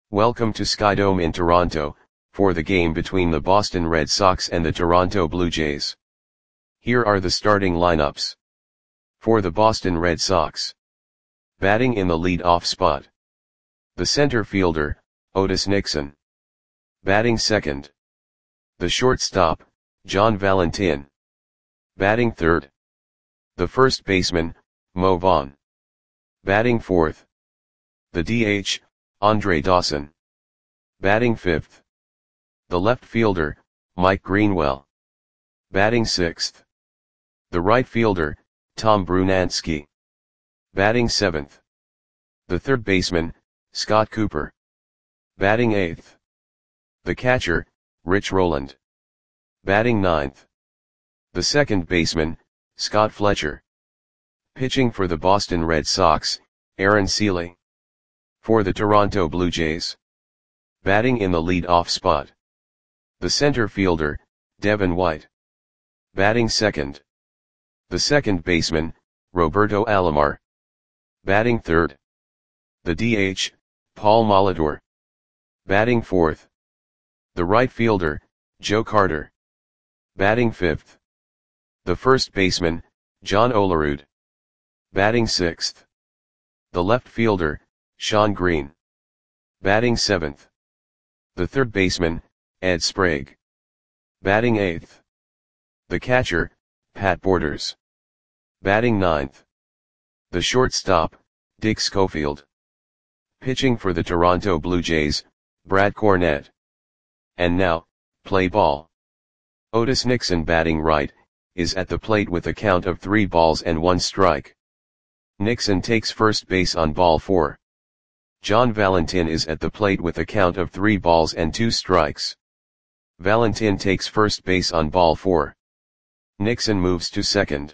Welcome to Skydome in Toronto, for the game between the Boston Red Sox and the Toronto Blue Jays. Here are the starting lineups. For the Boston Red Sox. Batting in the lead-off spot. The center fielder, Otis Nixon. Batting second. The shortstop, John Valentin. Batting third. The first baseman, Mo Vaughn. Batting fourth. The DH, Andre Dawson. Batting fifth. The left fielder, Mike Greenwell. Batting sixth. The right fielder, Tom Brunansky. Batting seventh. The third baseman, Scott Cooper. Batting eighth. The catcher, Rich Rowland. Batting ninth. The second baseman, Scott Fletcher. Pitching for the Boston Red Sox, Aaron Sele. For the Toronto Blue Jays. Batting in the lead-off spot. The center fielder, Devin White. Batting second. The second baseman, Roberto Alomar. Batting third. The DH, Paul Molitor. Batting fourth. The right fielder, Joe Carter. Batting fifth. The first baseman, John Olerud. Batting sixth. The left fielder, Sean Green. Batting seventh. The third baseman, Ed Sprague. Batting eighth. The catcher, Pat Borders. Batting ninth. The shortstop, Dick Schofield. Pitching for the Toronto Blue Jays, Brad Cornett. And now, play ball. Otis Nixon batting right, is at the plate with a count of 3 balls and 1 strike. Nixon takes first base on ball 4. John Valentin is at the plate with a count of 3 balls and 2 strikes. Valentin takes first base on ball 4. Nixon moves to second.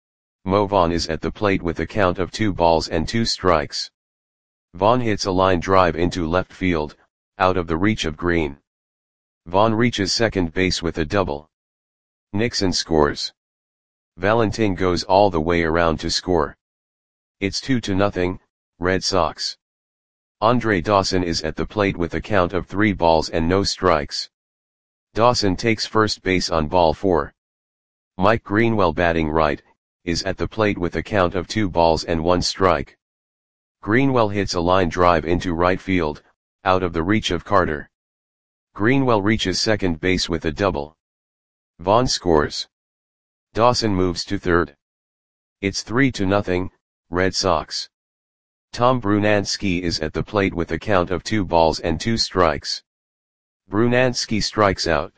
Mo Vaughn is at the plate with a count of 2 balls and 2 strikes. Vaughn hits a line drive into left field, out of the reach of Green. Vaughn reaches second base with a double. Nixon scores. Valentin goes all the way around to score. It's 2-0, Red Sox. Andre Dawson is at the plate with a count of 3 balls and no strikes. Dawson takes first base on ball 4. Mike Greenwell batting right, is at the plate with a count of 2 balls and 1 strike. Greenwell hits a line drive into right field, out of the reach of Carter. Greenwell reaches second base with a double. Vaughn scores. Dawson moves to third. It's 3-0, Red Sox. Tom Brunansky is at the plate with a count of 2 balls and 2 strikes. Brunansky strikes out.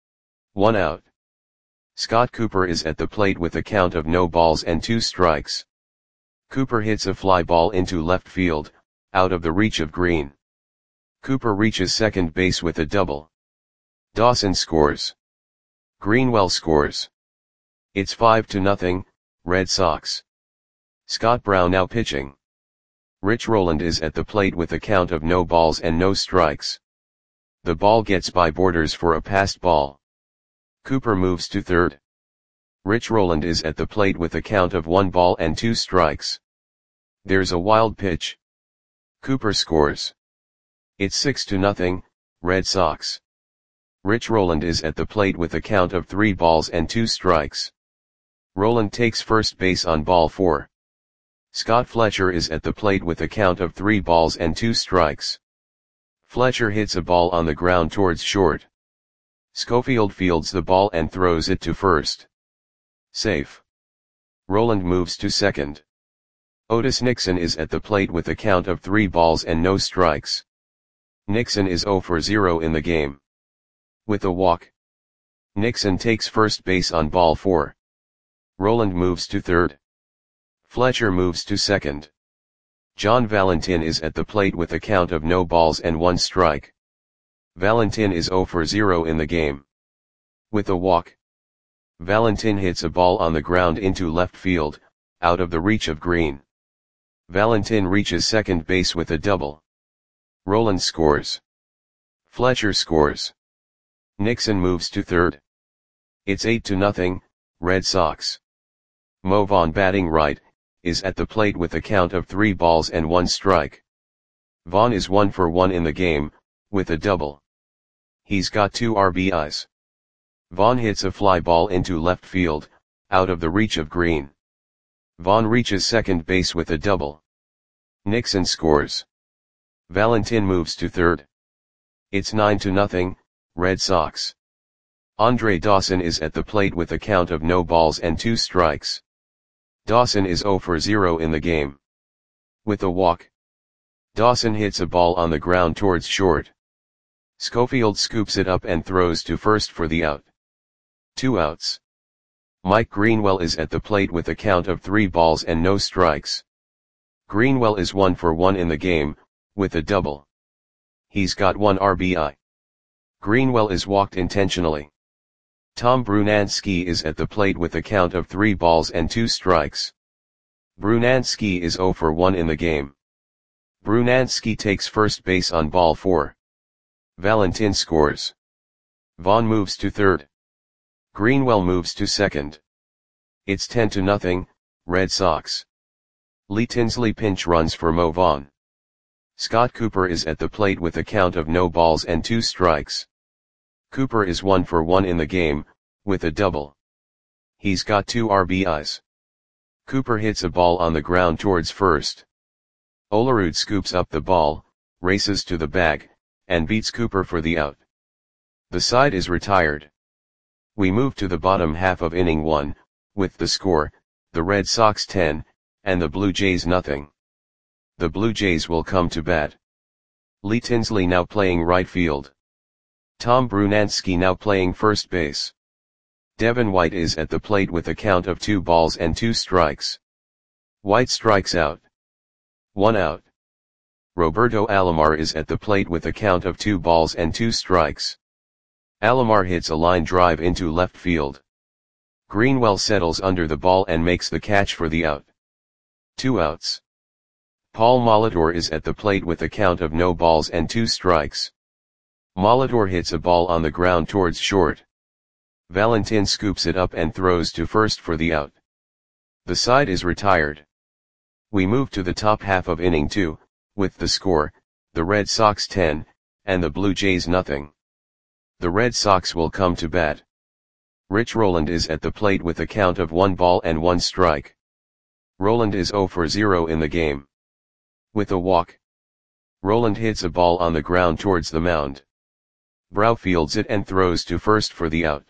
1 out. Scott Cooper is at the plate with a count of no balls and 2 strikes. Cooper hits a fly ball into left field, out of the reach of Green. Cooper reaches second base with a double. Dawson scores. Greenwell scores. It's 5-0, Red Sox. Scott Brown now pitching. Rich Rowland is at the plate with a count of no balls and no strikes. The ball gets by Borders for a passed ball. Cooper moves to third. Rich Rowland is at the plate with a count of 1 ball and 2 strikes. There's a wild pitch. Cooper scores. It's 6-0, Red Sox. Rich Rowland is at the plate with a count of 3 balls and 2 strikes. Rowland takes first base on ball 4. Scott Fletcher is at the plate with a count of 3 balls and 2 strikes. Fletcher hits a ball on the ground towards short. Schofield fields the ball and throws it to first. Safe. Rowland moves to second. Otis Nixon is at the plate with a count of 3 balls and no strikes. Nixon is 0 for 0 in the game. With a walk. Nixon takes first base on ball 4. Rowland moves to third. Fletcher moves to second. John Valentin is at the plate with a count of no balls and 1 strike. Valentin is 0 for 0 in the game. With a walk. Valentin hits a ball on the ground into left field, out of the reach of Green. Valentin reaches second base with a double. Rowland scores. Fletcher scores. Nixon moves to third. It's 8-0, Red Sox. Mo Vaughn batting right, is at the plate with a count of 3 balls and 1 strike. Vaughn is 1 for 1 in the game, with a double. He's got 2 RBIs. Vaughn hits a fly ball into left field, out of the reach of Green. Vaughn reaches second base with a double. Nixon scores. Valentin moves to third. It's 9-0, Red Sox. Andre Dawson is at the plate with a count of no balls and 2 strikes. Dawson is 0 for 0 in the game. With a walk, Dawson hits a ball on the ground towards short. Schofield scoops it up and throws to first for the out. 2 outs. Mike Greenwell is at the plate with a count of 3 balls and no strikes. Greenwell is 1 for 1 in the game, with a double. He's got 1 RBI. Greenwell is walked intentionally. Tom Brunansky is at the plate with a count of 3 balls and 2 strikes. Brunansky is 0 for 1 in the game. Brunansky takes first base on ball 4. Valentin scores. Vaughn moves to third. Greenwell moves to second. It's 10-0, Red Sox. Lee Tinsley pinch runs for Mo Vaughn. Scott Cooper is at the plate with a count of no balls and 2 strikes. Cooper is 1 for 1 in the game, with a double. He's got 2 RBIs. Cooper hits a ball on the ground towards first. Olerud scoops up the ball, races to the bag, and beats Cooper for the out. The side is retired. We move to the bottom half of inning 1, with the score, the Red Sox 10, and the Blue Jays nothing. The Blue Jays will come to bat. Lee Tinsley now playing right field. Tom Brunansky now playing first base. Devin White is at the plate with a count of 2 balls and 2 strikes. White strikes out. 1 out. Roberto Alomar is at the plate with a count of 2 balls and 2 strikes. Alomar hits a line drive into left field. Greenwell settles under the ball and makes the catch for the out. 2 outs. Paul Molitor is at the plate with a count of no balls and 2 strikes. Molitor hits a ball on the ground towards short. Valentin scoops it up and throws to first for the out. The side is retired. We move to the top half of inning 2, with the score, the Red Sox 10, and the Blue Jays nothing. The Red Sox will come to bat. Rich Rowland is at the plate with a count of 1 ball and 1 strike. Rowland is 0 for 0 in the game. With a walk, Rowland hits a ball on the ground towards the mound. Brow fields it and throws to first for the out.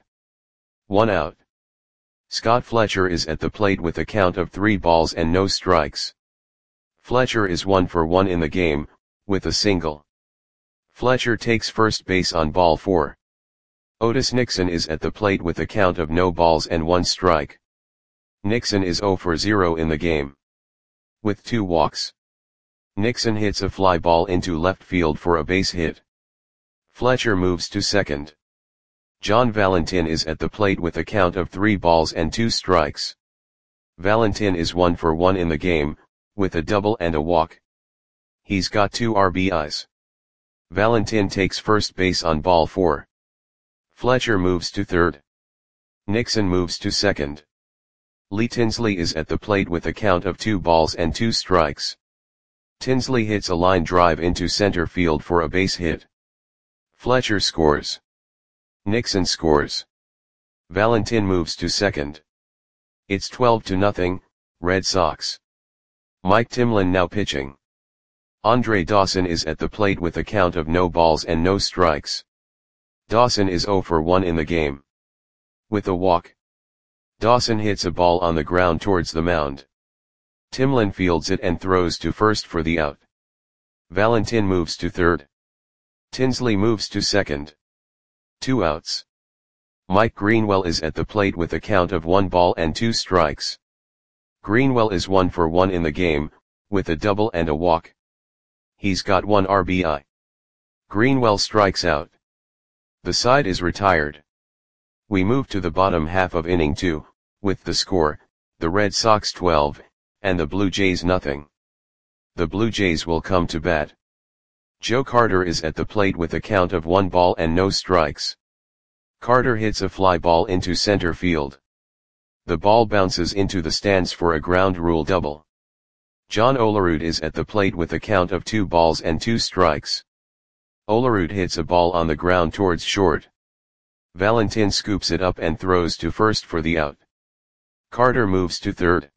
1 out. Scott Fletcher is at the plate with a count of 3 balls and no strikes. Fletcher is 1 for 1 in the game, with a single. Fletcher takes first base on ball 4. Otis Nixon is at the plate with a count of no balls and 1 strike. Nixon is 0 for 0 in the game. With 2 walks, Nixon hits a fly ball into left field for a base hit. Fletcher moves to second. John Valentin is at the plate with a count of 3 balls and 2 strikes. Valentin is 1 for 1 in the game, with a double and a walk. He's got 2 RBIs. Valentin takes first base on ball 4. Fletcher moves to third. Nixon moves to second. Lee Tinsley is at the plate with a count of 2 balls and 2 strikes. Tinsley hits a line drive into center field for a base hit. Fletcher scores. Nixon scores. Valentin moves to second. It's 12-0, Red Sox. Mike Timlin now pitching. Andre Dawson is at the plate with a count of no balls and no strikes. Dawson is 0 for 1 in the game. With a walk, Dawson hits a ball on the ground towards the mound. Timlin fields it and throws to first for the out. Valentin moves to third. Tinsley moves to second. 2 outs. Mike Greenwell is at the plate with a count of 1 ball and 2 strikes. Greenwell is 1 for 1 in the game, with a double and a walk. He's got 1 RBI. Greenwell strikes out. The side is retired. We move to the bottom half of inning 2, with the score, the Red Sox 12, and the Blue Jays nothing. The Blue Jays will come to bat. Joe Carter is at the plate with a count of 1 ball and no strikes. Carter hits a fly ball into center field. The ball bounces into the stands for a ground rule double. John Olerud is at the plate with a count of 2 balls and 2 strikes. Olerud hits a ball on the ground towards short. Valentin scoops it up and throws to first for the out. Carter moves to third.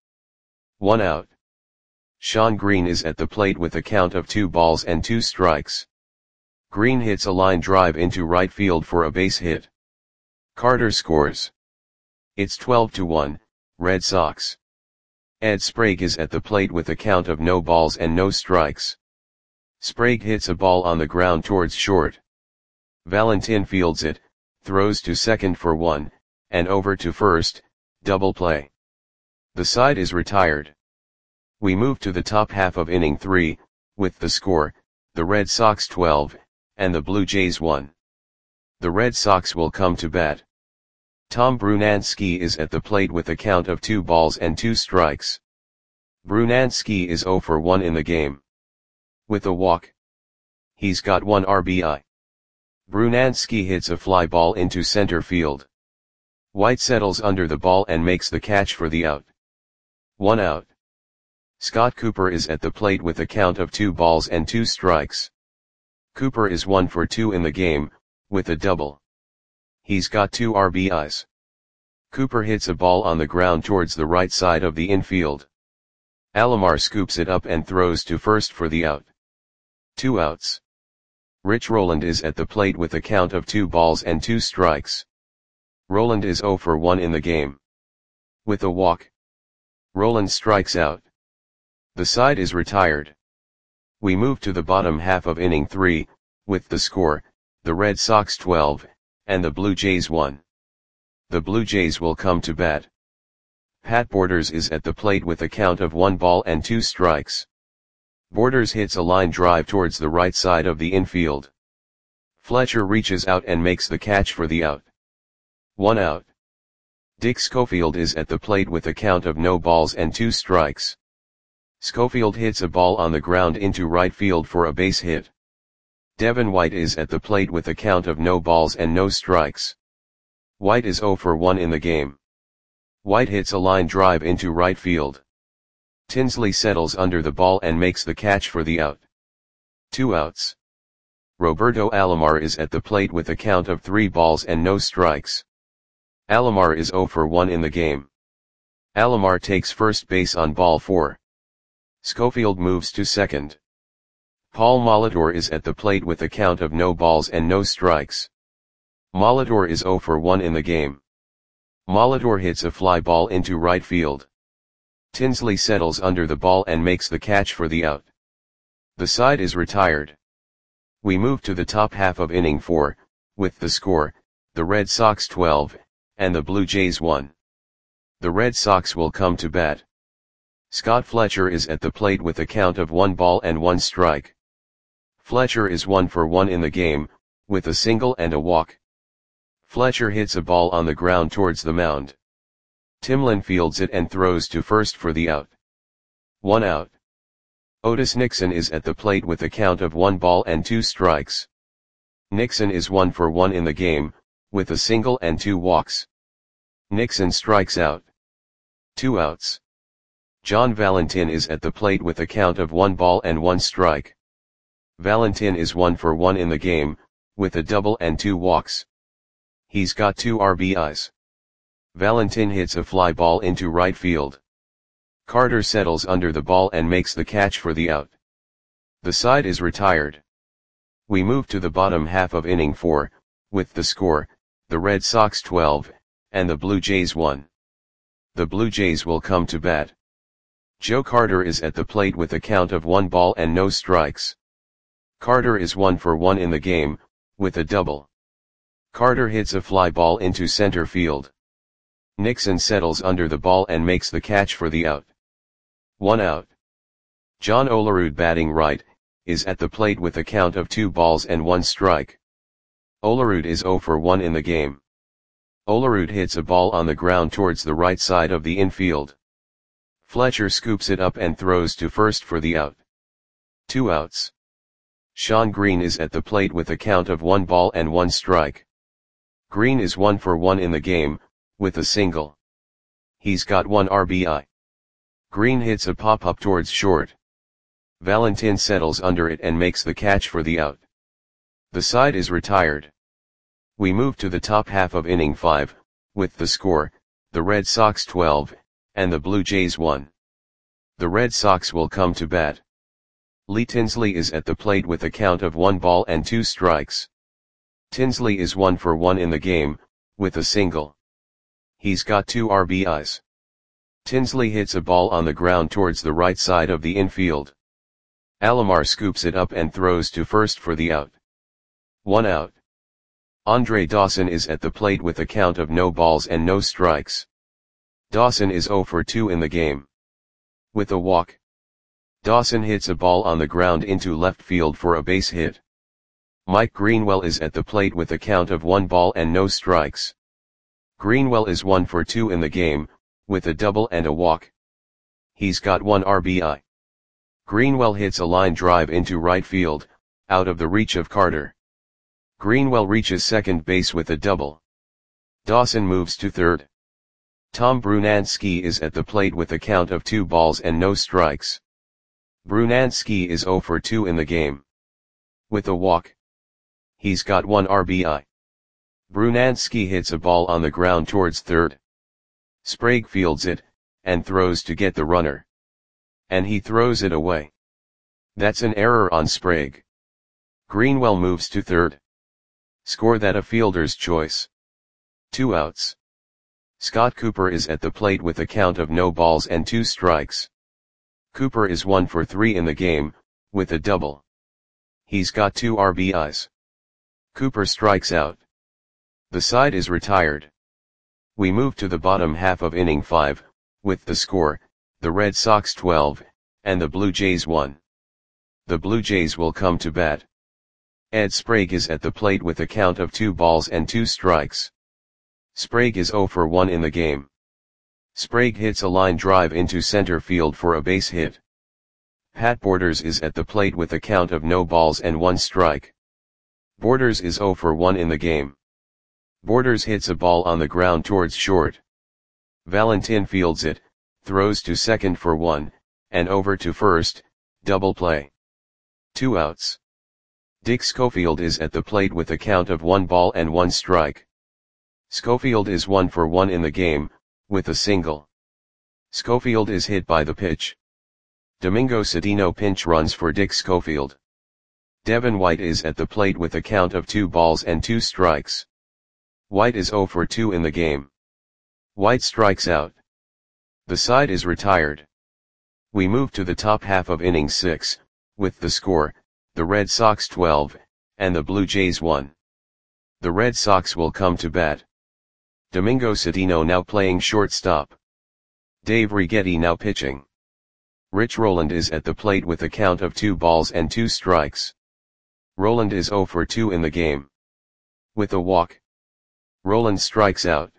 1 out. Sean Green is at the plate with a count of 2 balls and 2 strikes. Green hits a line drive into right field for a base hit. Carter scores. It's 12-1, Red Sox. Ed Sprague is at the plate with a count of no balls and no strikes. Sprague hits a ball on the ground towards short. Valentin fields it, throws to second for 1, and over to first, double play. The side is retired. We move to the top half of inning 3, with the score, the Red Sox 12, and the Blue Jays 1. The Red Sox will come to bat. Tom Brunansky is at the plate with a count of 2 balls and 2 strikes. Brunansky is 0 for 1 in the game. With a walk. He's got 1 RBI. Brunansky hits a fly ball into center field. White settles under the ball and makes the catch for the out. 1 out. Scott Cooper is at the plate with a count of 2 balls and 2 strikes. Cooper is 1 for 2 in the game, with a double. He's got 2 RBIs. Cooper hits a ball on the ground towards the right side of the infield. Alomar scoops it up and throws to first for the out. 2 outs. Rich Rowland is at the plate with a count of 2 balls and 2 strikes. Rowland is 0 for 1 in the game. With a walk. Rowland strikes out. The side is retired. We move to the bottom half of inning 3, with the score, the Red Sox 12, and the Blue Jays 1. The Blue Jays will come to bat. Pat Borders is at the plate with a count of 1 ball and 2 strikes. Borders hits a line drive towards the right side of the infield. Fletcher reaches out and makes the catch for the out. 1 out. Dick Schofield is at the plate with a count of no balls and 2 strikes. Schofield hits a ball on the ground into right field for a base hit. Devin White is at the plate with a count of no balls and no strikes. White is 0 for 1 in the game. White hits a line drive into right field. Tinsley settles under the ball and makes the catch for the out. 2 outs. Roberto Alomar is at the plate with a count of 3 balls and no strikes. Alomar is 0 for 1 in the game. Alomar takes first base on ball 4. Schofield moves to second. Paul Molitor is at the plate with a count of no balls and no strikes. Molitor is 0 for 1 in the game. Molitor hits a fly ball into right field. Tinsley settles under the ball and makes the catch for the out. The side is retired. We move to the top half of inning 4, with the score, the Red Sox 12, and the Blue Jays 1. The Red Sox will come to bat. Scott Fletcher is at the plate with a count of 1 ball and 1 strike. Fletcher is 1 for 1 in the game, with a single and a walk. Fletcher hits a ball on the ground towards the mound. Timlin fields it and throws to first for the out. 1 out. Otis Nixon is at the plate with a count of 1 ball and 2 strikes. Nixon is 1 for 1 in the game, with a single and 2 walks. Nixon strikes out. 2 outs. John Valentin is at the plate with a count of 1 ball and 1 strike. Valentin is 1 for 1 in the game, with a double and 2 walks. He's got 2 RBIs. Valentin hits a fly ball into right field. Carter settles under the ball and makes the catch for the out. The side is retired. We move to the bottom half of inning 4, with the score, the Red Sox 12, and the Blue Jays 1. The Blue Jays will come to bat. Joe Carter is at the plate with a count of 1 ball and no strikes. Carter is 1 for 1 in the game, with a double. Carter hits a fly ball into center field. Nixon settles under the ball and makes the catch for the out. 1 out. John Olerud, batting right, is at the plate with a count of 2 balls and 1 strike. Olerud is 0 for 1 in the game. Olerud hits a ball on the ground towards the right side of the infield. Fletcher scoops it up and throws to first for the out. 2 outs. Sean Green is at the plate with a count of 1 ball and 1 strike. Green is 1 for 1 in the game, with a single. He's got 1 RBI. Green hits a pop-up towards short. Valentin settles under it and makes the catch for the out. The side is retired. We move to the top half of inning 5, with the score, the Red Sox 12, and the Blue Jays 1. The Red Sox will come to bat. Lee Tinsley is at the plate with a count of 1 ball and 2 strikes. Tinsley is 1 for 1 in the game, with a single. He's got 2 RBIs. Tinsley hits a ball on the ground towards the right side of the infield. Alomar scoops it up and throws to first for the out. 1 out. Andre Dawson is at the plate with a count of no balls and no strikes. Dawson is 0 for 2 in the game. With a walk. Dawson hits a ball on the ground into left field for a base hit. Mike Greenwell is at the plate with a count of 1 ball and no strikes. Greenwell is 1 for 2 in the game, with a double and a walk. He's got 1 RBI. Greenwell hits a line drive into right field, out of the reach of Carter. Greenwell reaches second base with a double. Dawson moves to third. Tom Brunansky is at the plate with a count of 2 balls and no strikes. Brunansky is 0 for 2 in the game. With a walk. He's got 1 RBI. Brunansky hits a ball on the ground towards third. Sprague fields it, and throws to get the runner. And he throws it away. That's an error on Sprague. Greenwell moves to third. Score that a fielder's choice. 2 outs. Scott Cooper is at the plate with a count of no balls and 2 strikes. Cooper is 1 for 3 in the game, with a double. He's got 2 RBIs. Cooper strikes out. The side is retired. We move to the bottom half of inning 5, with the score, the Red Sox 12, and the Blue Jays 1. The Blue Jays will come to bat. Ed Sprague is at the plate with a count of 2 balls and 2 strikes. Sprague is 0 for 1 in the game. Sprague hits a line drive into center field for a base hit. Pat Borders is at the plate with a count of no balls and 1 strike. Borders is 0 for 1 in the game. Borders hits a ball on the ground towards short. Valentin fields it, throws to second for 1, and over to first, double play. 2 outs. Dick Schofield is at the plate with a count of 1 ball and 1 strike. Schofield is 1 for 1 in the game, with a single. Schofield is hit by the pitch. Domingo Cedeno pinch runs for Dick Schofield. Devin White is at the plate with a count of 2 balls and 2 strikes. White is 0 for 2 in the game. White strikes out. The side is retired. We move to the top half of inning 6, with the score, the Red Sox 12, and the Blue Jays 1. The Red Sox will come to bat. Domingo Cedeno now playing shortstop. Dave Righetti now pitching. Rich Rowland is at the plate with a count of 2 balls and 2 strikes. Rowland is 0 for 2 in the game. With a walk. Rowland strikes out.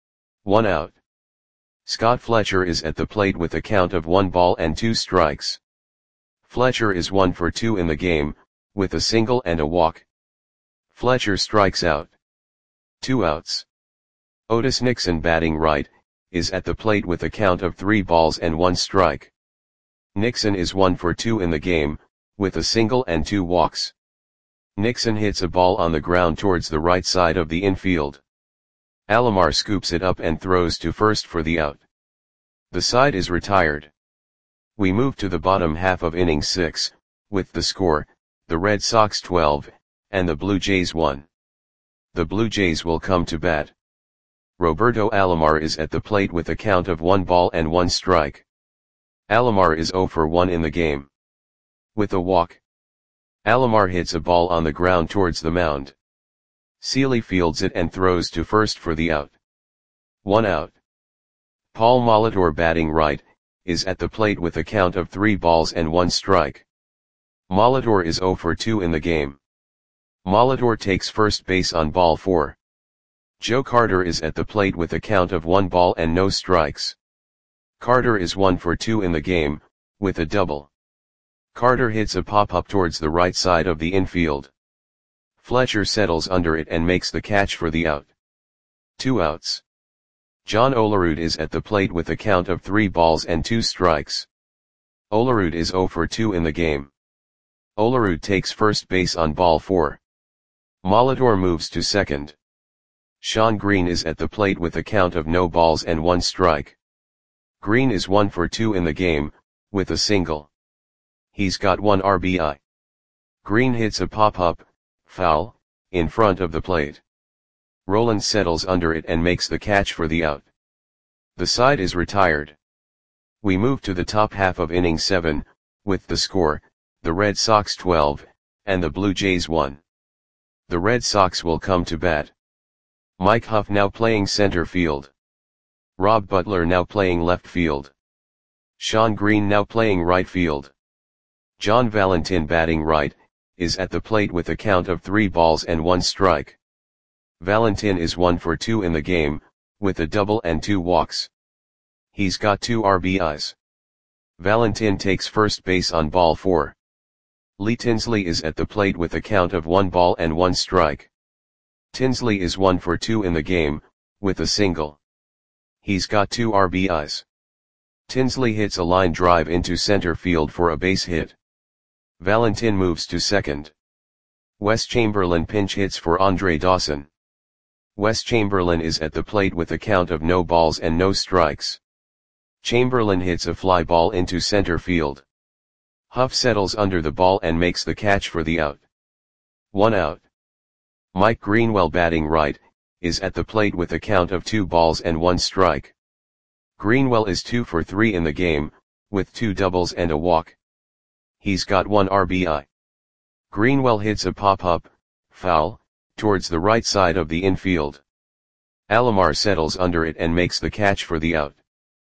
1 out. Scott Fletcher is at the plate with a count of 1 ball and 2 strikes. Fletcher is 1 for 2 in the game, with a single and a walk. Fletcher strikes out. 2 outs. Otis Nixon batting right, is at the plate with a count of 3 balls and 1 strike. Nixon is 1 for 2 in the game, with a single and 2 walks. Nixon hits a ball on the ground towards the right side of the infield. Alomar scoops it up and throws to first for the out. The side is retired. We move to the bottom half of inning 6, with the score, the Red Sox 12, and the Blue Jays 1. The Blue Jays will come to bat. Roberto Alomar is at the plate with a count of 1 ball and 1 strike. Alomar is 0 for 1 in the game. With a walk. Alomar hits a ball on the ground towards the mound. Seeley fields it and throws to first for the out. 1 out. Paul Molitor batting right, is at the plate with a count of 3 balls and 1 strike. Molitor is 0 for 2 in the game. Molitor takes first base on ball 4. Joe Carter is at the plate with a count of 1 ball and no strikes. Carter is 1 for 2 in the game, with a double. Carter hits a pop-up towards the right side of the infield. Fletcher settles under it and makes the catch for the out. 2 outs. John Olerud is at the plate with a count of 3 balls and 2 strikes. Olerud is 0 for 2 in the game. Olerud takes first base on ball 4. Molitor moves to second. Sean Green is at the plate with a count of no balls and 1 strike. Green is 1 for 2 in the game, with a single. He's got 1 RBI. Green hits a pop-up, foul, in front of the plate. Roland settles under it and makes the catch for the out. The side is retired. We move to the top half of inning 7, with the score, the Red Sox 12, and the Blue Jays 1. The Red Sox will come to bat. Mike Huff now playing center field. Rob Butler now playing left field. Sean Green now playing right field. John Valentin batting right, is at the plate with a count of 3 balls and 1 strike. Valentin is 1 for 2 in the game, with a double and 2 walks. He's got 2 RBIs. Valentin takes first base on ball 4. Lee Tinsley is at the plate with a count of 1 ball and 1 strike. Tinsley is 1 for 2 in the game, with a single. He's got 2 RBIs. Tinsley hits a line drive into center field for a base hit. Valentin moves to second. Wes Chamberlain pinch hits for Andre Dawson. Wes Chamberlain is at the plate with a count of no balls and no strikes. Chamberlain hits a fly ball into center field. Huff settles under the ball and makes the catch for the out. 1 out. Mike Greenwell batting right, is at the plate with a count of 2 balls and 1 strike. Greenwell is 2 for 3 in the game, with 2 doubles and a walk. He's got 1 RBI. Greenwell hits a pop-up, foul, towards the right side of the infield. Alomar settles under it and makes the catch for the out.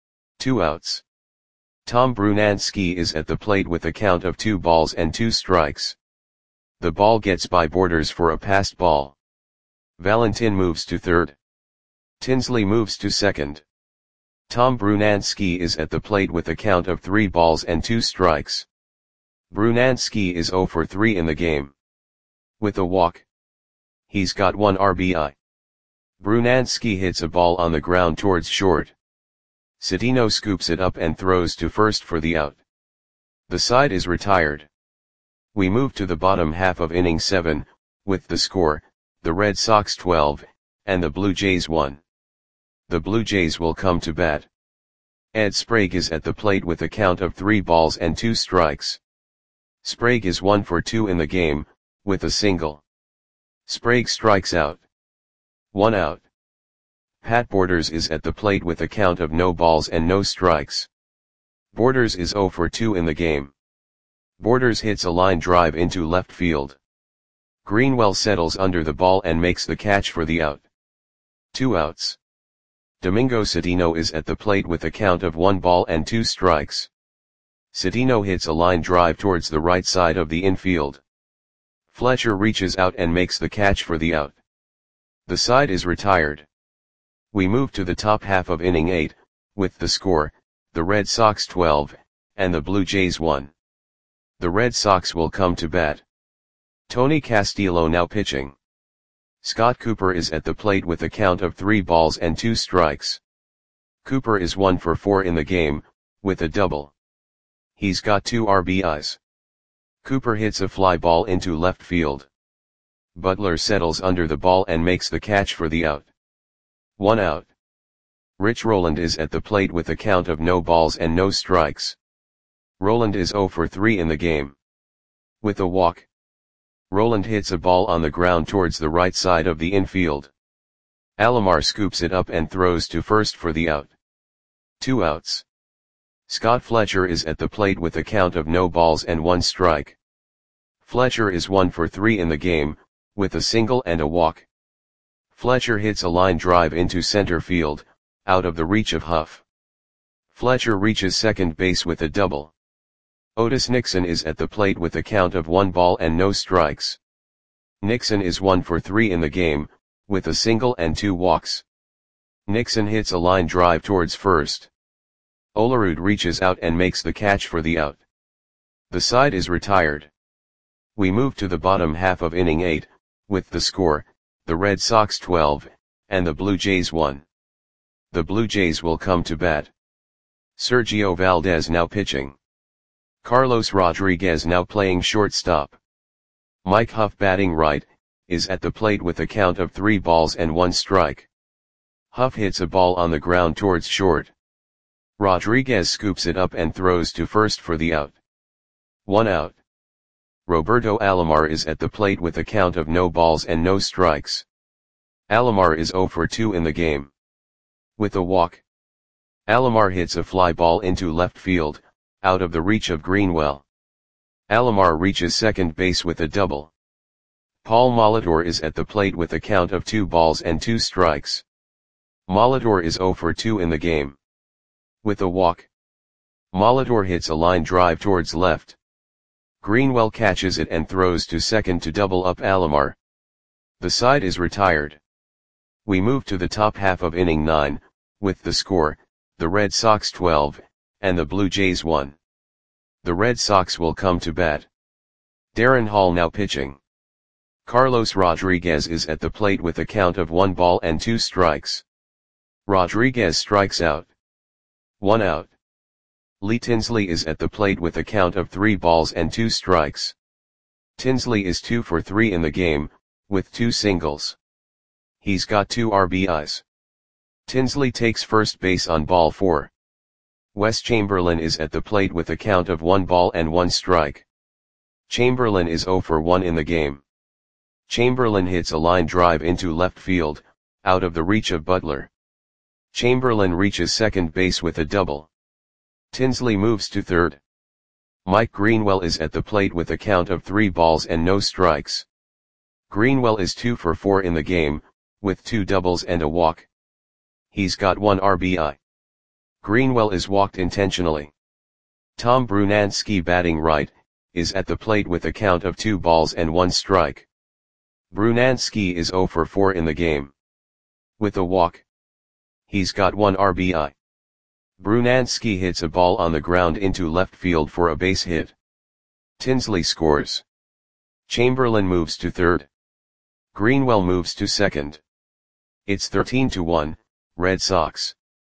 2 outs. Tom Brunansky is at the plate with a count of 2 balls and 2 strikes. The ball gets by Borders for a passed ball. Valentin moves to third. Tinsley moves to second. Tom Brunansky is at the plate with a count of 3 balls and 2 strikes. Brunansky is 0 for 3 in the game. With a walk. He's got 1 RBI. Brunansky hits a ball on the ground towards short. Cedeno scoops it up and throws to first for the out. The side is retired. We move to the bottom half of inning 7, with the score, the Red Sox 12, and the Blue Jays 1. The Blue Jays will come to bat. Ed Sprague is at the plate with a count of 3 balls and 2 strikes. Sprague is 1 for 2 in the game, with a single. Sprague strikes out. 1 out. Pat Borders is at the plate with a count of no balls and no strikes. Borders is 0 for 2 in the game. Borders hits a line drive into left field. Greenwell settles under the ball and makes the catch for the out. 2 outs. Domingo Cedeno is at the plate with a count of 1 ball and 2 strikes. Cedeno hits a line drive towards the right side of the infield. Fletcher reaches out and makes the catch for the out. The side is retired. We move to the top half of inning 8, with the score, the Red Sox 12, and the Blue Jays 1. The Red Sox will come to bat. Tony Castillo now pitching. Scott Cooper is at the plate with a count of 3 balls and 2 strikes. Cooper is 1 for 4 in the game, with a double. He's got 2 RBIs. Cooper hits a fly ball into left field. Butler settles under the ball and makes the catch for the out. 1 out. Rich Roland is at the plate with a count of no balls and no strikes. Roland is 0 for 3 in the game. With a walk. Roland hits a ball on the ground towards the right side of the infield. Alomar scoops it up and throws to first for the out. 2 outs. Scott Fletcher is at the plate with a count of no balls and 1 strike. Fletcher is 1 for 3 in the game, with a single and a walk. Fletcher hits a line drive into center field, out of the reach of Huff. Fletcher reaches second base with a double. Otis Nixon is at the plate with a count of 1 ball and no strikes. Nixon is 1 for 3 in the game, with a single and 2 walks. Nixon hits a line drive towards first. Olerud reaches out and makes the catch for the out. The side is retired. We move to the bottom half of inning 8, with the score, the Red Sox 12, and the Blue Jays 1. The Blue Jays will come to bat. Sergio Valdez now pitching. Carlos Rodriguez now playing shortstop. Mike Huff batting right, is at the plate with a count of 3 balls and 1 strike. Huff hits a ball on the ground towards short. Rodriguez scoops it up and throws to first for the out. 1 out. Roberto Alomar is at the plate with a count of no balls and no strikes. Alomar is 0 for 2 in the game. With a walk, Alomar hits a fly ball into left field, out of the reach of Greenwell. Alomar reaches second base with a double. Paul Molitor is at the plate with a count of 2 balls and 2 strikes. Molitor is 0 for 2 in the game. With a walk, Molitor hits a line drive towards left. Greenwell catches it and throws to second to double up Alomar. The side is retired. We move to the top half of inning 9, with the score, the Red Sox 12, and the Blue Jays 1. The Red Sox will come to bat. Darren Hall now pitching. Carlos Rodriguez is at the plate with a count of 1 ball and 2 strikes. Rodriguez strikes out. 1 out. Lee Tinsley is at the plate with a count of 3 balls and 2 strikes. Tinsley is 2 for 3 in the game, with 2 singles. He's got 2 RBIs. Tinsley takes first base on ball 4. Wes Chamberlain is at the plate with a count of 1 ball and 1 strike. Chamberlain is 0 for 1 in the game. Chamberlain hits a line drive into left field, out of the reach of Butler. Chamberlain reaches second base with a double. Tinsley moves to third. Mike Greenwell is at the plate with a count of 3 balls and no strikes. Greenwell is 2 for 4 in the game, with 2 doubles and a walk. He's got 1 RBI. Greenwell is walked intentionally. Tom Brunansky batting right, is at the plate with a count of 2 balls and 1 strike. Brunansky is 0 for 4 in the game. With a walk, he's got 1 RBI. Brunansky hits a ball on the ground into left field for a base hit. Tinsley scores. Chamberlain moves to third. Greenwell moves to second. It's 13-1, Red Sox.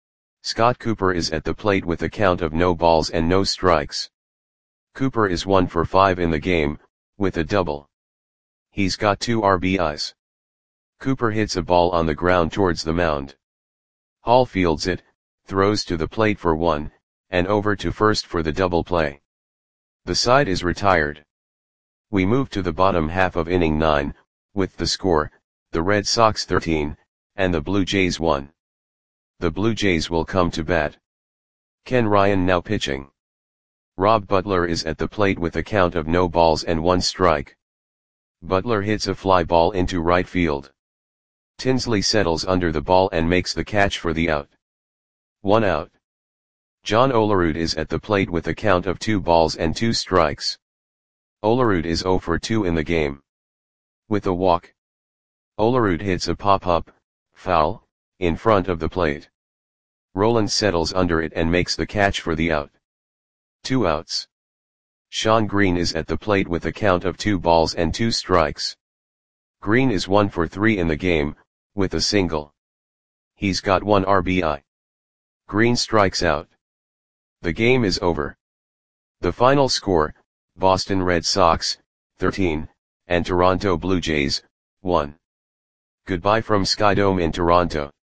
Scott Cooper is at the plate with a count of no balls and no strikes. Cooper is 1 for 5 in the game, with a double. He's got 2 RBIs. Cooper hits a ball on the ground towards the mound. Hall fields it, throws to the plate for 1, and over to first for the double play. The side is retired. We move to the bottom half of inning 9, with the score, the Red Sox 13, and the Blue Jays 1. The Blue Jays will come to bat. Ken Ryan now pitching. Rob Butler is at the plate with a count of no balls and 1 strike. Butler hits a fly ball into right field. Tinsley settles under the ball and makes the catch for the out. 1 out. John Olerud is at the plate with a count of 2 balls and 2 strikes. Olerud is 0 for 2 in the game. With a walk, Olerud hits a pop-up, foul, in front of the plate. Roland settles under it and makes the catch for the out. 2 outs. Sean Green is at the plate with a count of 2 balls and 2 strikes. Green is 1 for 3 in the game, with a single. He's got 1 RBI. Green strikes out. The game is over. The final score, Boston Red Sox, 13, and Toronto Blue Jays, 1. Goodbye from Skydome in Toronto.